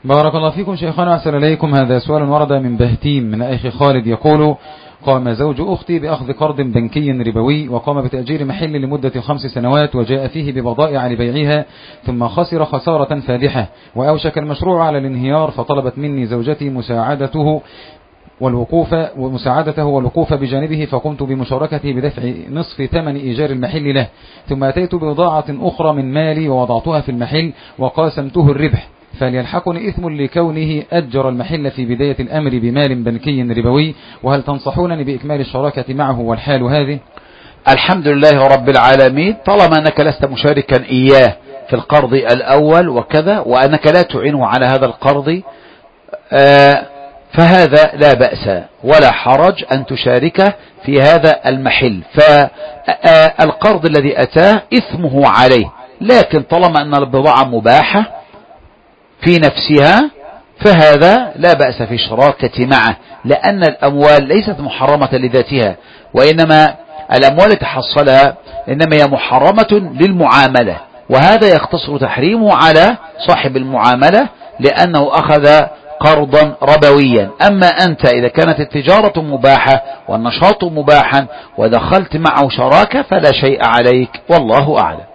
بارك الله فيكم شيخنا، أحسن إليكم. هذا سؤال ورد من بهتيم من أخي خالد يقول: قام زوج أختي بأخذ قرض بنكي ربوي، وقام بتأجير محل لمدة 5 سنوات، وجاء فيه ببضائع لبيعها، ثم خسر خسارة فادحة، وأوشك المشروع على الانهيار، فطلبت مني زوجتي مساعدته والوقوف بجانبه، فقمت بمشاركته بدفع نصف ثمن إيجار المحل له، ثم أتيت ببضاعة أخرى من مالي ووضعتها في المحل وقاسمته الربح، فليلحقني إثم لكونه أجر المحل في بداية الأمر بمال بنكي ربوي، وهل تنصحونني بإكمال الشراكة معه والحال هذه؟ الحمد لله رب العالمين، طالما أنك لست مشاركا إياه في القرض الأول وكذا، وأنك لا تعينه على هذا القرض، فهذا لا بأس ولا حرج أن تشاركه في هذا المحل، فالقرض الذي أتاه إثمه عليه، لكن طالما أن البضاعة مباحة في نفسها فهذا لا بأس في الشراكة معه، لأن الأموال ليست محرمة لذاتها، وإنما الأموال تحصلها إنما هي محرمة للمعاملة، وهذا يختصر تحريمه على صاحب المعاملة لأنه أخذ قرضا ربويا. أما أنت إذا كانت التجارة مباحة والنشاط مباحا ودخلت معه شراكة فلا شيء عليك، والله أعلم.